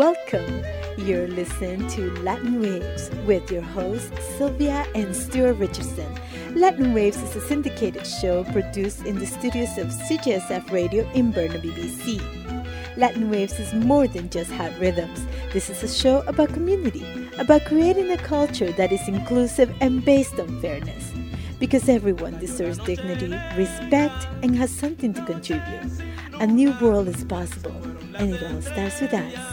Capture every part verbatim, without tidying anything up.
Welcome. You're listening to Latin Waves with your hosts Sylvia and Stuart Richardson. Latin Waves is a syndicated show produced in the studios of C J S F Radio in Burnaby, B C. Latin Waves is more than just hot rhythms. This is a show about community, about creating a culture that is inclusive and based on fairness. Because everyone deserves dignity, respect, and has something to contribute. A new world is possible, and it all starts with us.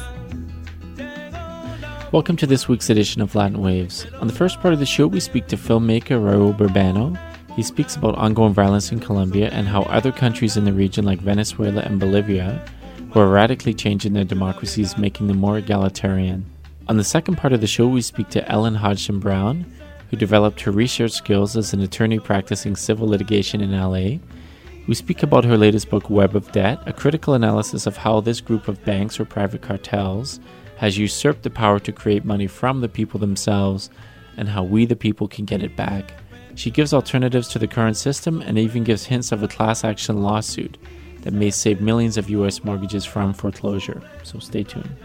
Welcome to this week's edition of Latin Waves. On the first part of the show, we speak to filmmaker Raul Burbano. He speaks about ongoing violence in Colombia and how other countries in the region like Venezuela and Bolivia who are radically changing their democracies, making them more egalitarian. On the second part of the show, we speak to Ellen Hodgson Brown, who developed her research skills as an attorney practicing civil litigation in L A. We speak about her latest book, Web of Debt, a critical analysis of how this group of banks or private cartels has usurped the power to create money from the people themselves and how we the people can get it back. She gives alternatives to the current system and even gives hints of a class action lawsuit that may save millions of U S mortgages from foreclosure. So stay tuned.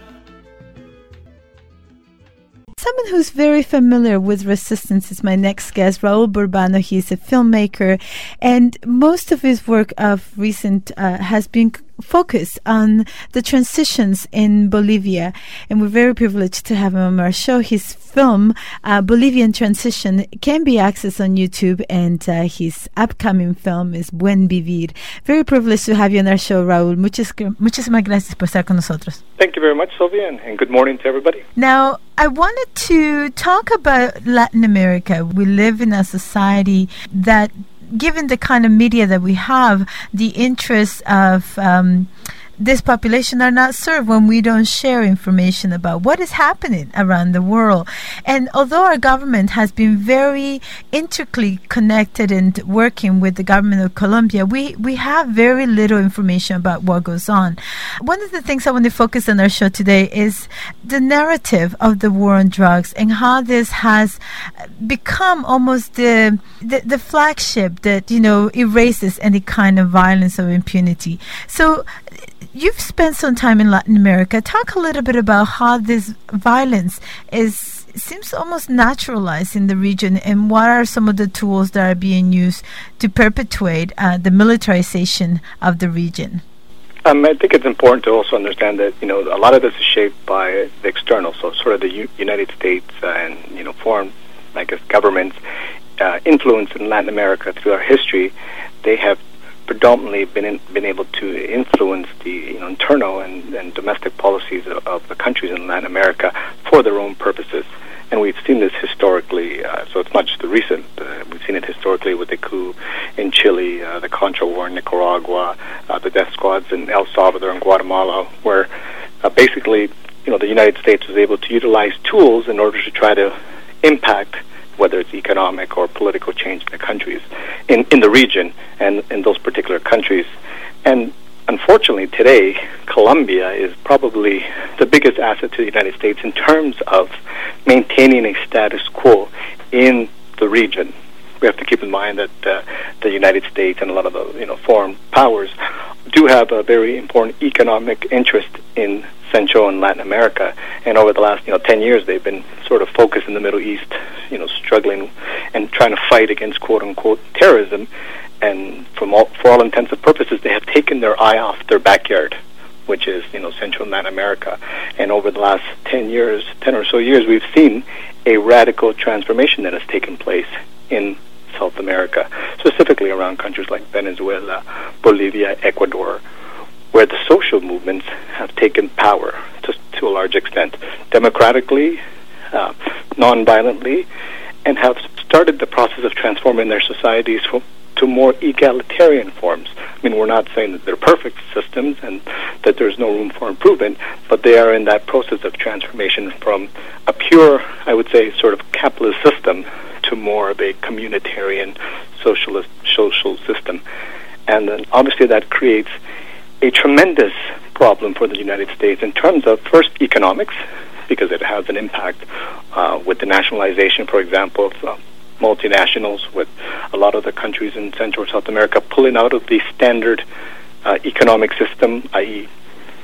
Someone who's very familiar with resistance is my next guest, Raul Burbano. He's a filmmaker, and most of his work of recent uh, has been focused on the transitions in Bolivia, and we're very privileged to have him on our show. His film, uh, Bolivian Transition, can be accessed on YouTube, and uh, his upcoming film is Buen Vivir. Very privileged to have you on our show, Raul. Muchas, muchísimas gracias por estar con nosotros. Thank you very much, Sylvia, and, and good morning to everybody. Now, I wanted to talk about Latin America. We live in a society that, given the kind of media that we have, the interests of um, this population are not served when we don't share information about what is happening around the world. And although our government has been very intricately connected and working with the government of Colombia, we, we have very little information about what goes on. One of the things I want to focus on our show today is the narrative of the war on drugs and how this has become almost the, the, the flagship that, you know, erases any kind of violence or impunity. So you've spent some time in Latin America. Talk a little bit about how this violence is seems almost naturalized in the region, and what are some of the tools that are being used to perpetuate uh, the militarization of the region? Um, I think it's important to also understand that, you know, a lot of this is shaped by the external, so sort of the U- United States uh, and, you know, foreign, I guess, governments' uh, influence in Latin America through our history. They have predominantly been in, been able to influence the, you know, internal and, and domestic policies of, of the countries in Latin America for their own purposes. And we've seen this historically, uh, so it's not just the recent. Uh, we've seen it historically with the coup in Chile, uh, the Contra War in Nicaragua, uh, the death squads in El Salvador and Guatemala, where uh, basically, you know, the United States was able to utilize tools in order to try to impact whether it's economic or political change in the countries, in, in the region and in those particular countries. And unfortunately today, Colombia is probably the biggest asset to the United States in terms of maintaining a status quo in the region. We have to keep in mind that uh, the United States and a lot of the, you know, foreign powers do have a very important economic interest in Central and Latin America, and over the last, you know, ten years, they've been sort of focused in the Middle East, you know, struggling and trying to fight against quote unquote terrorism. And from all, for all intents and purposes, they have taken their eye off their backyard, which is, you know, Central and Latin America. And over the last ten years, ten or so years, we've seen a radical transformation that has taken place in South America, specifically around countries like Venezuela, Bolivia, Ecuador, where the social movements have taken power to, to a large extent, democratically, uh, non-violently, and have started the process of transforming their societies from, to more egalitarian forms. I mean, we're not saying that they're perfect systems and that there's no room for improvement, but they are in that process of transformation from a pure, I would say, sort of capitalist system to more of a communitarian socialist social system. And then obviously that creates a tremendous problem for the United States in terms of, first, economics, because it has an impact uh, with the nationalization, for example, of uh, multinationals, with a lot of the countries in Central or South America pulling out of the standard uh, economic system, that is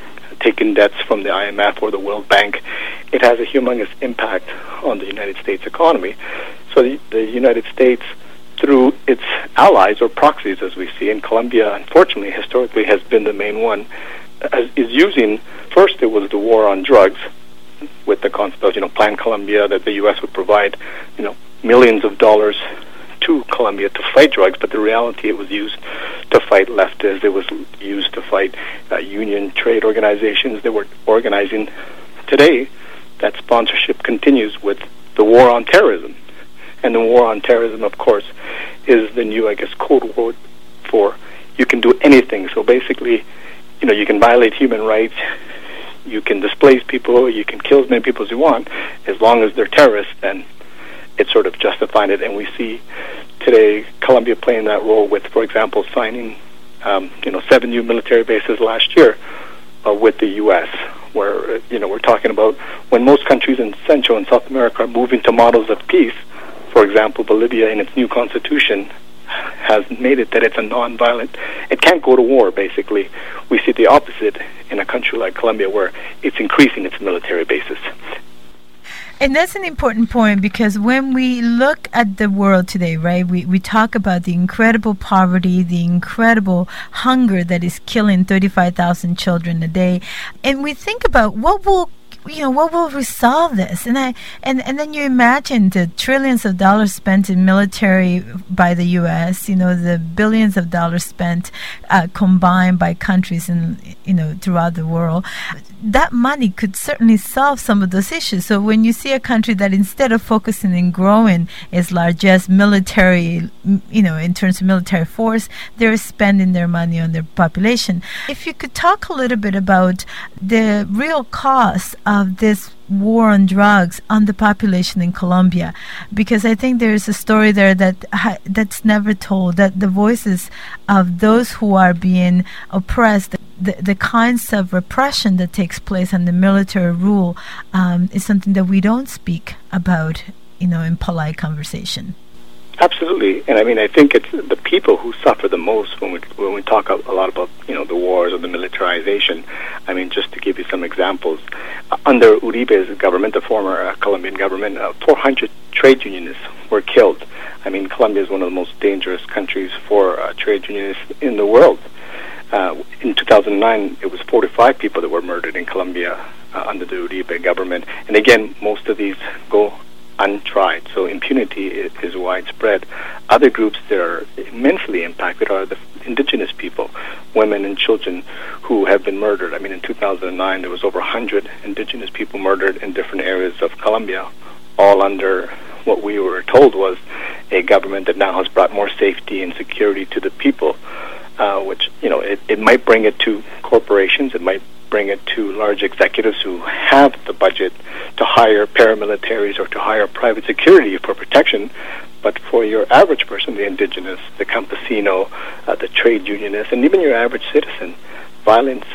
taking debts from the I M F or the World Bank, it has a humongous impact on the United States economy. So the, the United States, through its allies or proxies, as we see in Colombia, unfortunately, historically has been the main one, as, is using, first it was the war on drugs, with the concept of, you know, Plan Colombia, that the U S would provide, you know, millions of dollars to Colombia to fight drugs, but the reality, it was used to fight leftists, it was used to fight uh, union trade organizations that were organizing. Today, that sponsorship continues with the war on terrorism. And the war on terrorism, of course, is the new, I guess, code word for you can do anything. So basically, you know, you can violate human rights, you can displace people, you can kill as many people as you want, as long as they're terrorists, then it's sort of justifying it. And we see today Colombia playing that role with, for example, signing, um, you know, seven new military bases last year uh, with the U S, where, you know, we're talking about when most countries in Central and South America are moving to models of peace. For example, Bolivia, in its new constitution, has made it that it's a non-violent, it can't go to war, basically. We see the opposite in a country like Colombia, where it's increasing its military bases. And that's an important point, because when we look at the world today, right, we, we talk about the incredible poverty, the incredible hunger that is killing thirty-five thousand children a day, and we think about what will you know, what will resolve this? And I and, and then you imagine the trillions of dollars spent in military by the U S, you know, the billions of dollars spent uh, combined by countries in, you know, throughout the world. That money could certainly solve some of those issues. So when you see a country that, instead of focusing in growing its largest military, you know, in terms of military force, they're spending their money on their population. If you could talk a little bit about the real cost of this war on drugs on the population in Colombia, because I think there is a story there that ha- that's never told, that the voices of those who are being oppressed, the, the kinds of repression that takes place under military rule, um, is something that we don't speak about, you know, in polite conversation. Absolutely, and I mean, I think it's the people who suffer the most when we when we talk a, a lot about, you know, the wars or the militarization. I mean, just to give you some examples, uh, under Uribe's government, the former uh, Colombian government, uh, four hundred trade unionists were killed. I mean, Colombia is one of the most dangerous countries for uh, trade unionists in the world. Uh, in two thousand nine, it was forty-five people that were murdered in Colombia uh, under the Uribe government, and again, most of these go untried, so impunity is, is widespread. Other groups that are immensely impacted are the indigenous people, women and children who have been murdered. I mean, in two thousand nine, there was over one hundred indigenous people murdered in different areas of Colombia, all under what we were told was a government that now has brought more safety and security to the people, uh, which, you know, it, it might bring it to corporations, it might bring it to large executives who have the budget to hire paramilitaries or to hire private security for protection. But for your average person, the indigenous, the campesino, uh, the trade unionist, and even your average citizen, violence,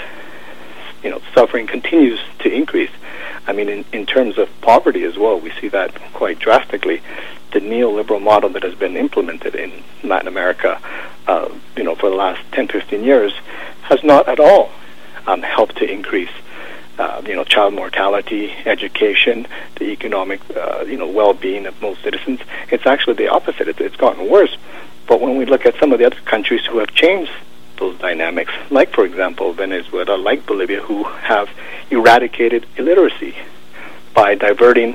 you know, suffering continues to increase. I mean, in, in terms of poverty as well, we see that quite drastically. The neoliberal model that has been implemented in Latin America, uh, you know, for the last ten, fifteen years, has not at all Um, help to increase, uh, you know, child mortality, education, the economic, uh, you know, well-being of most citizens. It's actually the opposite. It's, it's gotten worse. But when we look at some of the other countries who have changed those dynamics, like, for example, Venezuela, like Bolivia, who have eradicated illiteracy by diverting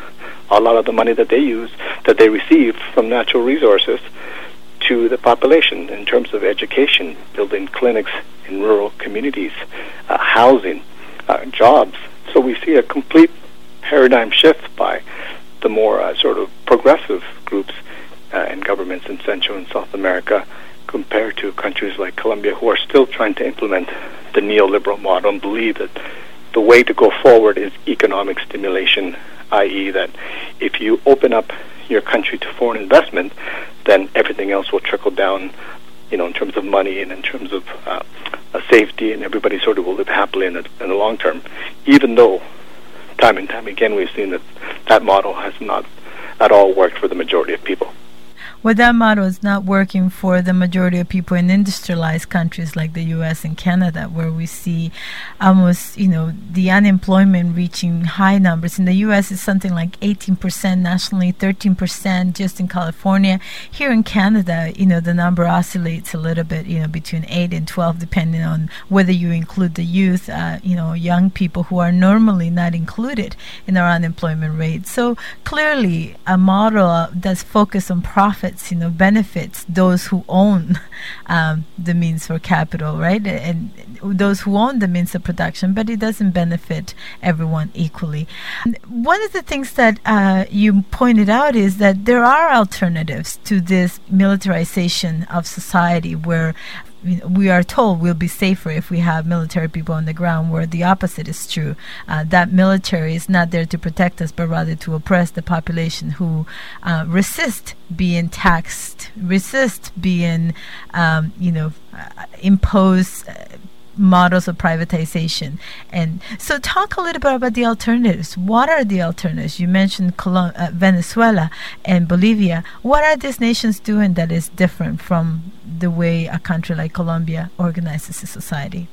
a lot of the money that they use, that they receive from natural resources, to the population in terms of education, building clinics in rural communities, uh, housing, uh, jobs. So we see a complete paradigm shift by the more uh, sort of progressive groups uh, and governments in Central and South America, compared to countries like Colombia, who are still trying to implement the neoliberal model and believe that the way to go forward is economic stimulation, that is that if you open up your country to foreign investment, then everything else will trickle down, you know, in terms of money and in terms of uh, uh, safety, and everybody sort of will live happily in the, in the long term, even though time and time again we've seen that that model has not at all worked for the majority of people. Well, that model is not working for the majority of people in industrialized countries like the U S and Canada, where we see almost, you know, the unemployment reaching high numbers. In the U S, it's something like eighteen percent nationally, thirteen percent just in California. Here in Canada, you know, the number oscillates a little bit, you know, between eight and twelve, depending on whether you include the youth, uh, you know, young people who are normally not included in our unemployment rate. So clearly, a model that's focused on profits, you know, benefits those who own um, the means for capital, right? And those who own the means of production, but it doesn't benefit everyone equally. One of the things that uh, you pointed out is that there are alternatives to this militarization of society, where we are told we'll be safer if we have military people on the ground, where the opposite is true. Uh, that military is not there to protect us, but rather to oppress the population who uh, resist being taxed, resist being, um, you know, uh, imposed uh, models of privatization. And so talk a little bit about the alternatives. What are the alternatives? You mentioned Colum- uh, Venezuela and Bolivia. What are these nations doing that is different from the way a country like Colombia organizes a society?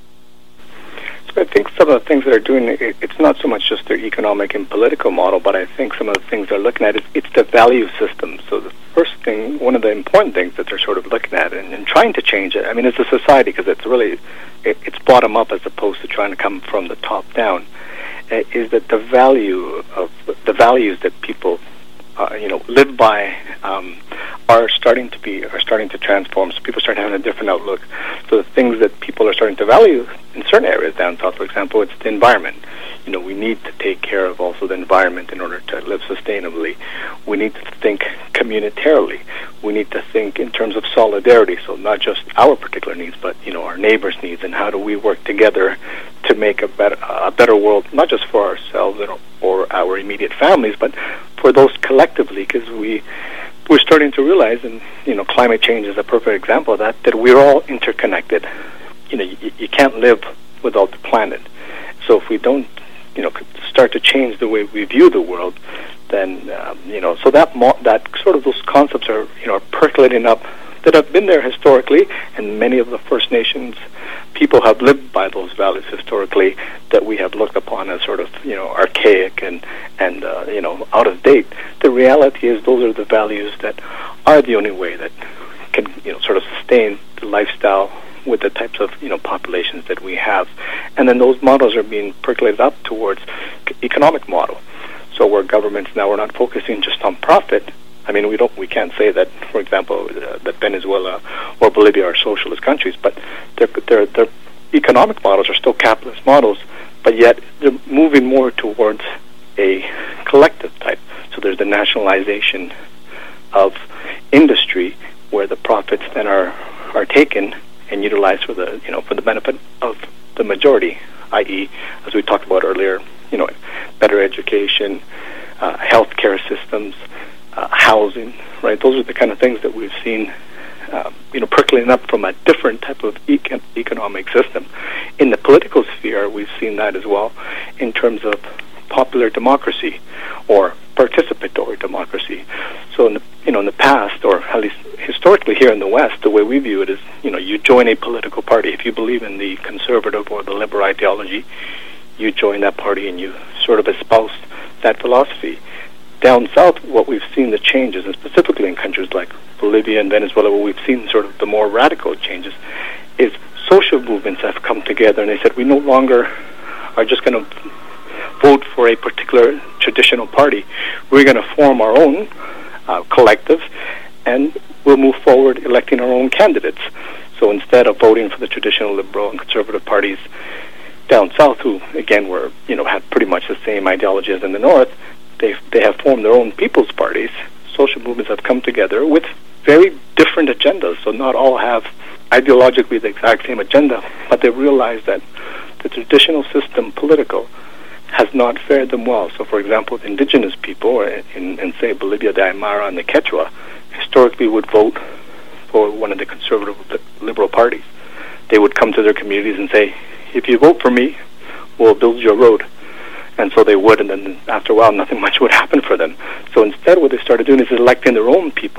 So I think some of the things that are doing it, it's not so much just their economic and political model, but I think some of the things they're looking at is it's the value system. So the first thing, one of the important things that they're sort of looking at and, and trying to change it, I mean, it's a society, because it's really, it, it's bottom up as opposed to trying to come from the top down, uh, is that the value of the values that people Uh, you know, live by um, are starting to be are starting to transform. So people start having a different outlook. So the things that people are starting to value in certain areas down south, for example, it's the environment. You know, we need to take care of also the environment in order to live sustainably. We need to think communitarily. We need to think in terms of solidarity. So not just our particular needs, but you know, our neighbors' needs, and how do we work together to make a better a better world, not just for ourselves or, or our immediate families, but for those collectively, because we we're starting to realize, and you know, climate change is a perfect example of that, that we're all interconnected. You know, you, you can't live without the planet. So if we don't, you know, start to change the way we view the world, then um, you know, so that mo- that sort of those concepts are you know are percolating up, that have been there historically, and many of the First Nations people have lived by those values historically that we have looked upon as sort of, you know, archaic and, and uh, you know, out of date. The reality is those are the values that are the only way that can, you know, sort of sustain the lifestyle with the types of, you know, populations that we have. And then those models are being percolated up towards economic model. So where governments now are not focusing just on profit. I mean, we don't, we can't say that, for example, uh, that Venezuela or Bolivia are socialist countries, but their their their economic models are still capitalist models, but yet they're moving more towards a collective type. So there's the nationalization of industry, where the profits then are are taken and utilized for the you know for the benefit of the majority, that is, as we talked about earlier, you know, better education, uh, healthcare systems. Uh, housing, right? Those are the kind of things that we've seen, uh, you know, percolating up from a different type of econ- economic system. In the political sphere, we've seen that as well, in terms of popular democracy or participatory democracy. So, in the, you know, in the past, or at least historically here in the West, the way we view it is, you know, you join a political party. If you believe in the conservative or the liberal ideology, you join that party and you sort of espouse that philosophy. Down south, what we've seen the changes, and specifically in countries like Bolivia and Venezuela, where we've seen sort of the more radical changes, is social movements have come together, and they said we no longer are just going to vote for a particular traditional party. We're going to form our own uh, collective, and we'll move forward electing our own candidates. So instead of voting for the traditional liberal and conservative parties down south, who again were you know had pretty much the same ideology as in the north, They they have formed their own people's parties. Social movements have come together with very different agendas. So not all have ideologically the exact same agenda, but they realize that the traditional system, political, has not fared them well. So, for example, the indigenous people in, in say, Bolivia, the Aymara and the Quechua, historically would vote for one of the conservative liberal parties. They would come to their communities and say, if you vote for me, we'll build your road. And so they would, and then after a while, nothing much would happen for them. So instead, what they started doing is electing their own people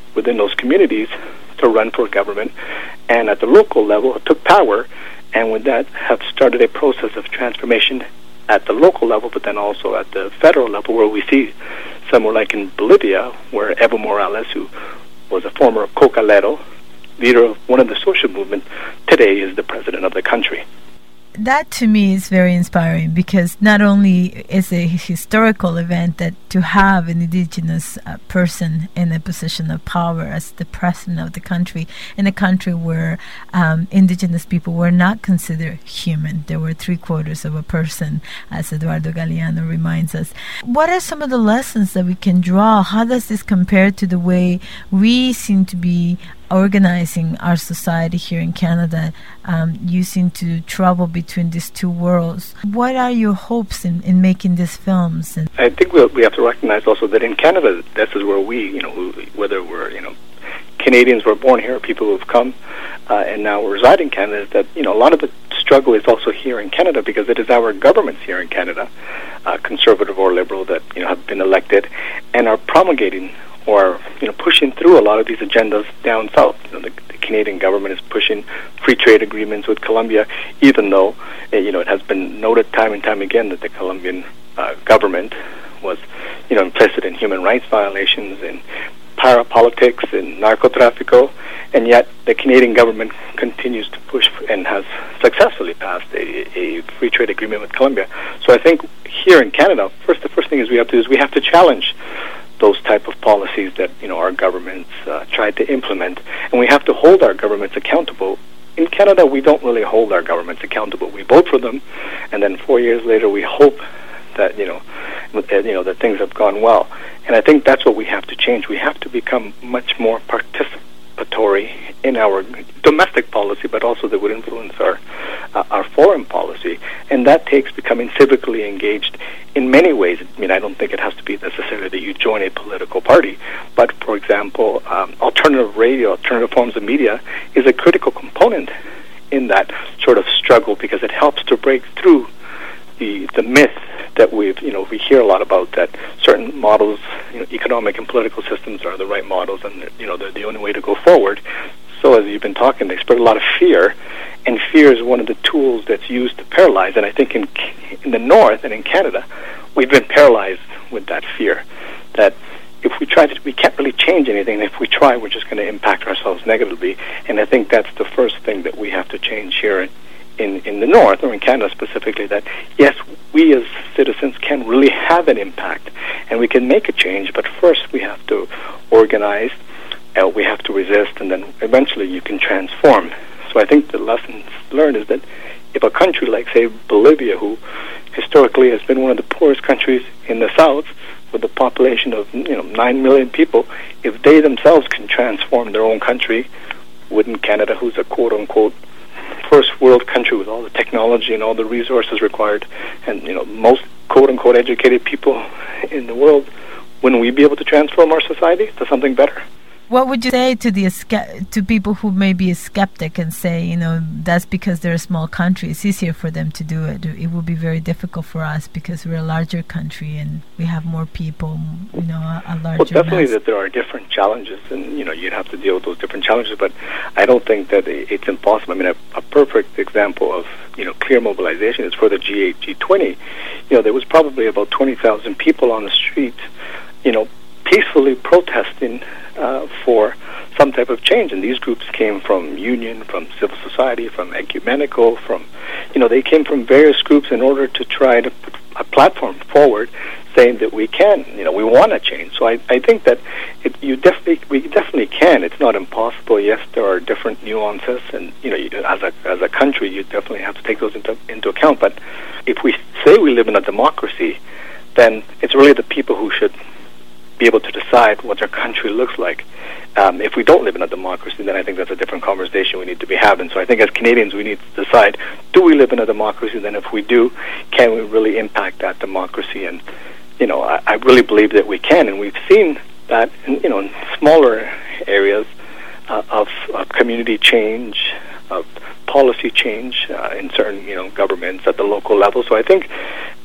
within those communities to run for government, and at the local level took power, and with that have started a process of transformation at the local level, but then also at the federal level, where we see somewhere like in Bolivia, where Evo Morales, who was a former cocalero, leader of one of the social movements, today is the president of the country. That to me is very inspiring, because not only is a historical event that to have an indigenous uh, person in a position of power as the president of the country, in a country where um, indigenous people were not considered human. They were three quarters of a person, as Eduardo Galeano reminds us. What are some of the lessons that we can draw? How does this compare to the way we seem to be organizing our society here in Canada, um, using to travel between these two worlds? What are your hopes in, in making these films? And I think we'll, we have to recognize also that in Canada, this is where we, you know, whether we're, you know, Canadians were born here, people who have come uh, and now reside in Canada, is that, you know, a lot of the struggle is also here in Canada, because it is our governments here in Canada, uh, conservative or liberal, that, you know, have been elected and are promulgating or, you know, pushing through a lot of these agendas down south. You know, the, the Canadian government is pushing free trade agreements with Colombia, even though, uh, you know, it has been noted time and time again that the Colombian uh, government was, you know, implicit in human rights violations and parapolitics and narcotráfico, and yet the Canadian government continues to push and has successfully passed a, a free trade agreement with Colombia. So I think here in Canada, first the first thing is we have to do is we have to challenge those type of policies that, you know, our governments uh, tried to implement, and we have to hold our governments accountable. In Canada, we don't really hold our governments accountable. We vote for them, and then four years later, we hope that, you know, that, you know, that things have gone well. And I think that's what we have to change. We have to become much more participatory in our domestic policy, but also that would influence our uh, our foreign policy. And that takes becoming civically engaged in many ways. I mean, I don't think it has to be necessarily that you join a political party, but, for example, um, alternative radio, alternative forms of media is a critical component in that sort of struggle, because it helps to break through the the myth that we've, you know, we hear a lot about, that certain models, you know, economic and political systems are the right models, and, you know, they're the only way to go forward. So as you've been talking, they spread a lot of fear, and fear is one of the tools that's used to paralyze. And I think in in the North and in Canada, we've been paralyzed with that fear, that if we try to, we can't really change anything. If we try, we're just going to impact ourselves negatively. And I think that's the first thing that we have to change here in, in, in the North, or in Canada specifically, that yes, we as citizens can really have an impact, and we can make a change, but first we have to organize, uh, we have to resist, and then eventually you can transform. So I think the lessons learned is that if a country like, say, Bolivia, who historically has been one of the poorest countries in the South, with a population of, you know, nine million people, if they themselves can transform their own country, wouldn't Canada, who's a quote-unquote first world country with all the technology and all the resources required, and, you know, most quote-unquote educated people in the world, wouldn't we be able to transform our society to something better? What would you say to the to people who may be a skeptic and say, you know, that's because they're a small country, it's easier for them to do it. It would be very difficult for us because we're a larger country and we have more people, you know, a, a larger Well, definitely mass. That there are different challenges, and, you know, you'd have to deal with those different challenges, but I don't think that it's impossible. I mean, a, a perfect example of, you know, clear mobilization is for the G eight, G twenty. You know, there was probably about twenty thousand people on the street, you know, peacefully protesting uh, for some type of change. And these groups came from union, from civil society, from ecumenical, from, you know, they came from various groups in order to try to put a platform forward saying that we can, you know, we want to change. So I, I think that it, you definitely, we definitely can. It's not impossible. Yes, there are different nuances, and, you know, you, as a as a country, you definitely have to take those into into account. But if we say we live in a democracy, then it's really the people who should be able to decide what their country looks like. Um, if we don't live in a democracy, then I think that's a different conversation we need to be having. So I think as Canadians, we need to decide, do we live in a democracy? Then if we do, can we really impact that democracy? And, you know, I, I really believe that we can, and we've seen that in, you know, in smaller areas uh, of, of community change, of policy change uh, in certain, you know, governments at the local level. So I think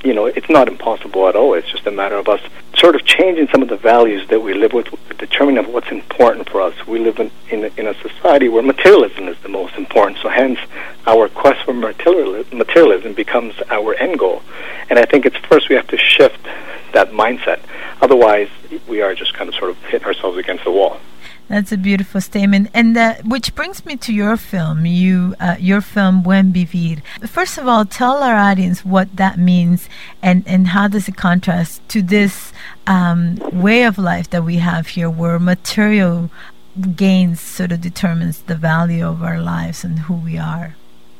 you know, it's not impossible at all. It's just a matter of us sort of changing some of the values that we live with, determining what's important for us. We live in, in, in a society where materialism is the most important, so hence our quest for materialism, materialism becomes our end goal. And I think it's first we have to shift that mindset. Otherwise, we are just kind of sort of hitting ourselves against the wall. That's a beautiful statement, and uh, which brings me to your film, you, uh, your film Buen Vivir. First of all, tell our audience what that means, and, and how does it contrast to this um, way of life that we have here, where material gains sort of determines the value of our lives and who we are.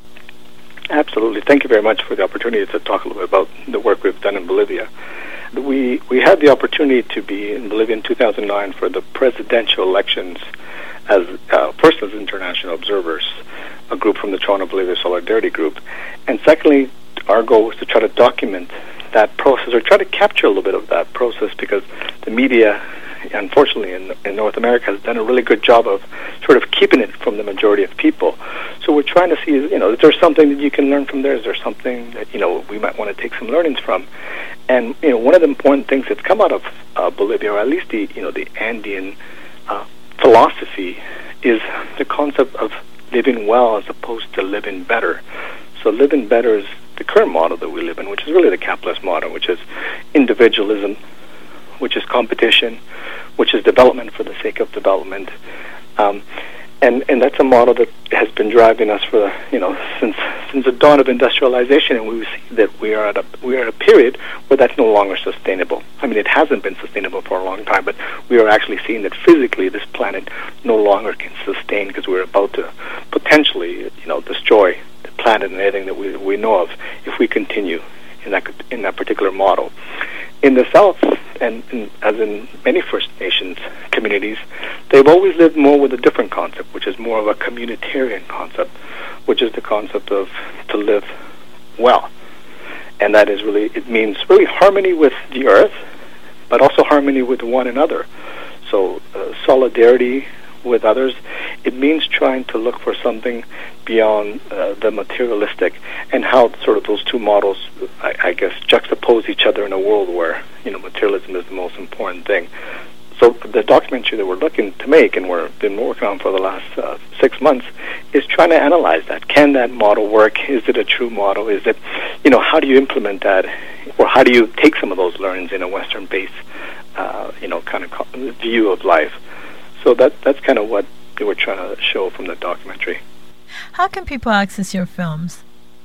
Absolutely. Thank you very much for the opportunity to talk a little bit about the work we've done in Bolivia. We we had the opportunity to be in Bolivia in two thousand nine for the presidential elections, as uh, first as international observers, a group from the Toronto Bolivia Solidarity Group, and secondly, our goal was to try to document that process, or try to capture a little bit of that process, because the media, unfortunately, in, in North America has done a really good job of sort of keeping it from the majority of people. So we're trying to see, you know, is there something that you can learn from there? Is there something that, you know, we might want to take some learnings from? And, you know, one of the important things that's come out of uh, Bolivia, or at least the, you know, the Andean uh, philosophy, is the concept of living well as opposed to living better. So living better is the current model that we live in, which is really the capitalist model, which is individualism, which is competition, which is development for the sake of development. Um, and, and that's a model that has been driving us for, you know, since since the dawn of industrialization, and we see that we are at a we are at a period where that's no longer sustainable. I mean, it hasn't been sustainable for a long time, but we are actually seeing that physically this planet no longer can sustain, because we're about to potentially, you know, destroy the planet and everything that we we know of if we continue in that in that particular model. In the South, and, and as in many First Nations communities, they've always lived more with a different concept, which is more of a communitarian concept, which is the concept of to live well. And that is really, it means really harmony with the earth, but also harmony with one another. So uh, solidarity with others, it means trying to look for something beyond uh, the materialistic, and how sort of those two models, I, I guess, juxtapose each other in a world where, you know, materialism is the most important thing. So the documentary that we're looking to make, and we've been working on for the last uh, six months, is trying to analyze that. Can that model work? Is it a true model? Is it, you know, how do you implement that? Or how do you take some of those learnings in a Western-based, uh, you know, kind of view of life? So that that's kind of what they were trying to show from the documentary. How can people access your films?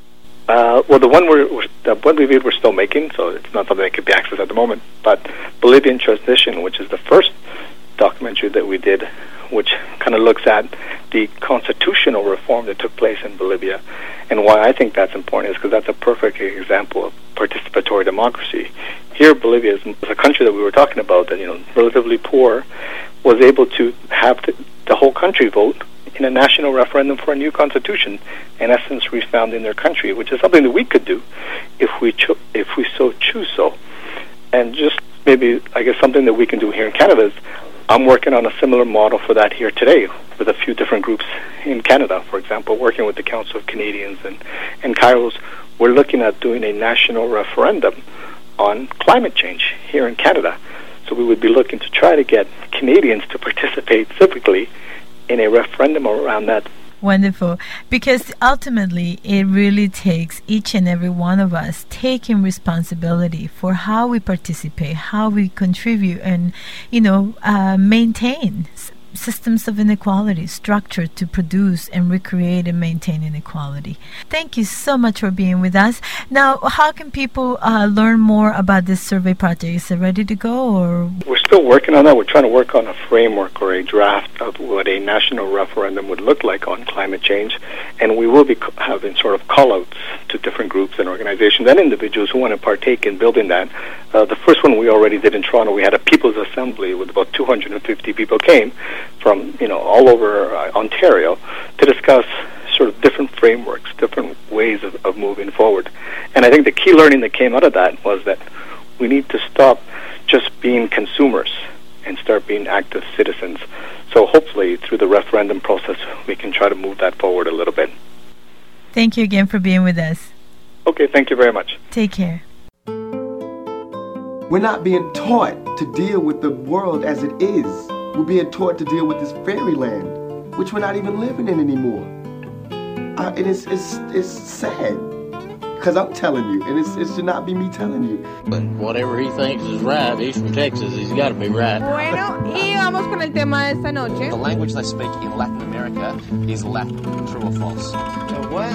Uh, well, the one we're, we're the one we we're still making, so it's not something that can be accessed at the moment. But Bolivian Transition, which is the first documentary that we did, which kind of looks at the constitutional reform that took place in Bolivia, and why I think that's important is because that's a perfect example of participatory democracy. Here, Bolivia is a country that we were talking about, that, you know, relatively poor, was able to have the, the whole country vote in a national referendum for a new constitution, in essence refounding their country, which is something that we could do if we cho- if we so choose so. And just maybe, I guess, something that we can do here in Canada is, I'm working on a similar model for that here today with a few different groups in Canada. For example, working with the Council of Canadians and, and Kairos, we're looking at doing a national referendum on climate change here in Canada. So we would be looking to try to get Canadians to participate civically in a referendum around that. Wonderful. Because ultimately, it really takes each and every one of us taking responsibility for how we participate, how we contribute, and, you know, uh, maintain s- systems of inequality, structure to produce and recreate and maintain inequality. Thank you so much for being with us. Now, how can people uh, learn more about this survey project? Is it ready to go, or? We're still working on that. We're trying to work on a framework or a draft of what a national referendum would look like on climate change, and we will be co- having sort of call-outs to different groups and organizations and individuals who want to partake in building that. Uh, the first one we already did in Toronto, we had a People's Assembly with about two hundred fifty people came from, you know, all over uh, Ontario to discuss sort of different frameworks, different ways of, of moving forward. And I think the key learning that came out of that was that we need to stop just being consumers and start being active citizens. So hopefully through the referendum process we can try to move that forward a little bit. Thank you again for being with us. Okay, thank you very much. Take care. We're not being taught to deal with the world as it is. We're being taught to deal with this fairyland, which we're not even living in anymore. Uh, and it's, it's, it's sad. Because I'm telling you, and it's, it should not be me telling you. But whatever he thinks is right, he's from Texas, he's got to be right. Bueno, y vamos con el tema de esta noche. The language they speak in Latin America is Latin. True or false? What?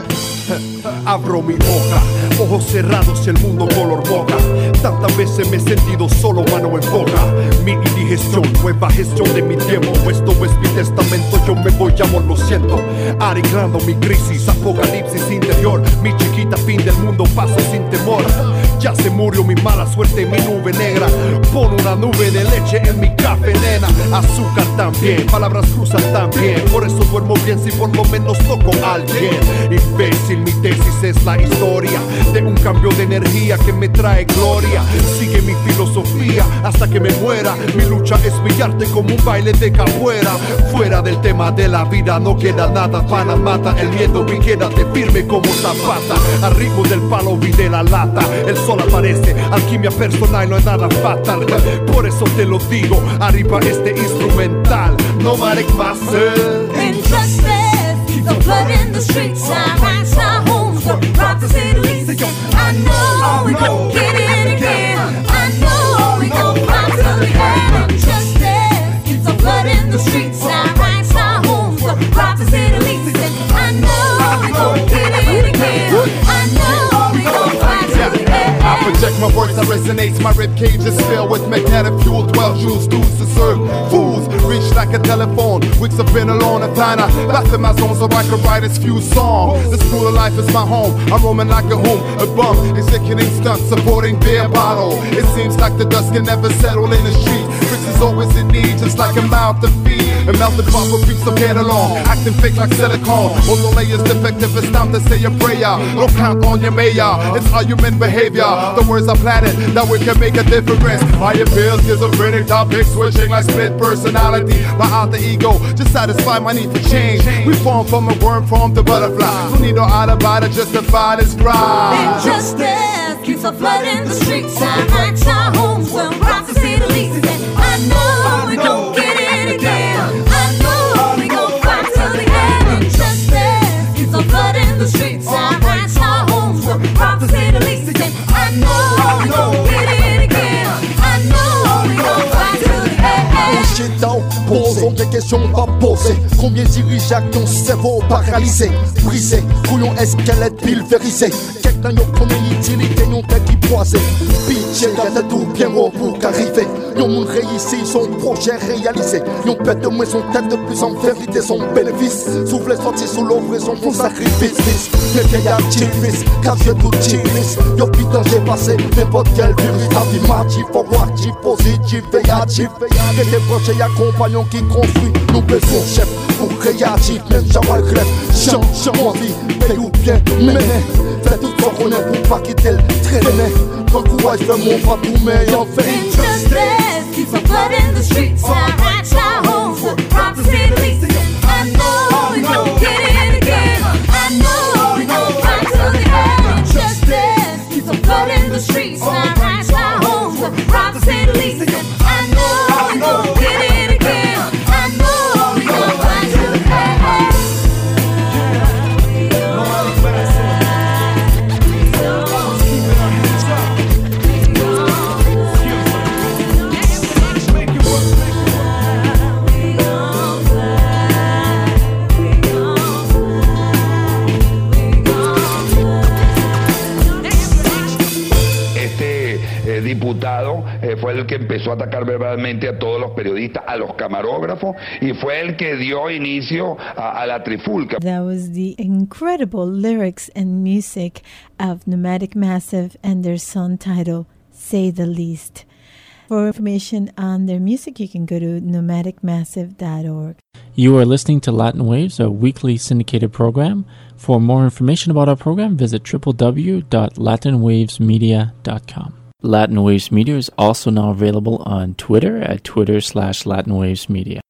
Abro mi boca, ojos cerrados y el mundo color boca. Tantas veces me he sentido solo, mano en boca. Mi indigestión, nueva gestión de mi tiempo. Esto es mi testamento, yo me voy, amor, lo siento. Arreglando mi crisis, apocalipsis interior. Mi chiquita, fin del mundo, paso sin temor. Ya se murió mi mala suerte, mi nube negra. Pon una nube de leche en mi café, nena. Azúcar también, palabras cruzan también. Por eso duermo bien si por lo menos toco a alguien. Imbécil, mi tesis es la historia de un cambio de energía que me trae gloria. Sigue mi filosofía hasta que me muera. Mi lucha es brillarte como un baile de capoeira. Fuera del tema de la vida no queda nada. Pana mata el miedo y quédate firme como zapata. Arriba del palo y de la lata. El sol aparece, alquimia personal, no es nada fatal. Por eso te lo digo, arriba este instrumental. No Nomadic Massive. Injustice, the blood in the streets. I rise our homes, the prophecy leaks. I know we gon' get it again. I know we gon' fight till the end. Injustice, the blood in the streets. I rise our homes, the prophecy leaks. I know we gon' get it again. I know we gon' fight till the end. I project my words that resonates. My rib cage is filled with magnetic fuel. Twelve Jews, dudes to serve fools. Reach like a telephone. Weeks have been alone and China. Back in my zone so I can write this few song. The school of life is my home. I'm roaming like a home. A bum, executing stunts, supporting beer bottle. It seems like the dust can never settle in the street. Bricks is always in need, just like a mouth to feed. A melted pot for peeps to get along. Acting fake like silicone. All the layers defective, it's time to say a prayer. Don't count on your mayor. It's all human behavior. The words are planted that we can make a difference. My appeal, schizophrenic topic, switching like split personality. My alter ego, just satisfy my need for change. We form from a worm, from the butterfly. Don't need no alibi to justify this crime. Injustice keeps the flood in the streets. I ask our homes when prophecy leaks. I know we gon' get it again. I know we gon' fight till the end. Injustice keeps the flood in the streets. I ask our homes when prophecy leaks. I know we gon' get it again. I know we gon' fight till the end. Shit-down, posons des questions pas posées. Combien de dirigeants qui ont cerveau paralysé, brisé, couillon esquelette pulvérisé. Quelqu'un y a premier utilité, y'ont tête qui poisé. Pitché, y'a tout bien haut pour qu'arriver. Y'ont moun réussi son projet réalisé. Y'ont pète de moins son tête de plus en vérité son bénéfice. Souffle les sorties sous l'offraison pour sacrifice. Les vieilles activistes, car j'ai tout chilis. Y'ont putain j'ai passé n'importe quel virus. Affirmatif, forwardif, positif et actif. Et des projets et compagnons qui construisent. Nous besoin chef pour créatif. Même j'envoie le grève, change, change, envie. Paye ou bien mener. Fais tout ce qu'on est pour pas quitter le traîner. Quand le courage fait mon pas tout mais en fait. Injustice keeps the blood in the streets. I ask our homes for prophecy leaks. I know we gon' get it again. I know we gon' fight till the end. Injustice keeps the blood in the streets. I ask our homes for prophecy leaks. I know we gon' get it again. I know we gon' fight till the end. diputado eh, fue el que empezó a atacar verbalmente a todos los periodistas, a los camarógrafos, y fue el que dio inicio a, a la trifulca. That was the incredible lyrics and music of Nomadic Massive and their song title, Say the Least. For information on their music, you can go to nomadic massive dot org. You are listening to Latin Waves, a weekly syndicated program. For more information about our program, visit w w w dot latin waves media dot com. Latin Waves Media is also now available on Twitter at Twitter slash Latin Waves Media.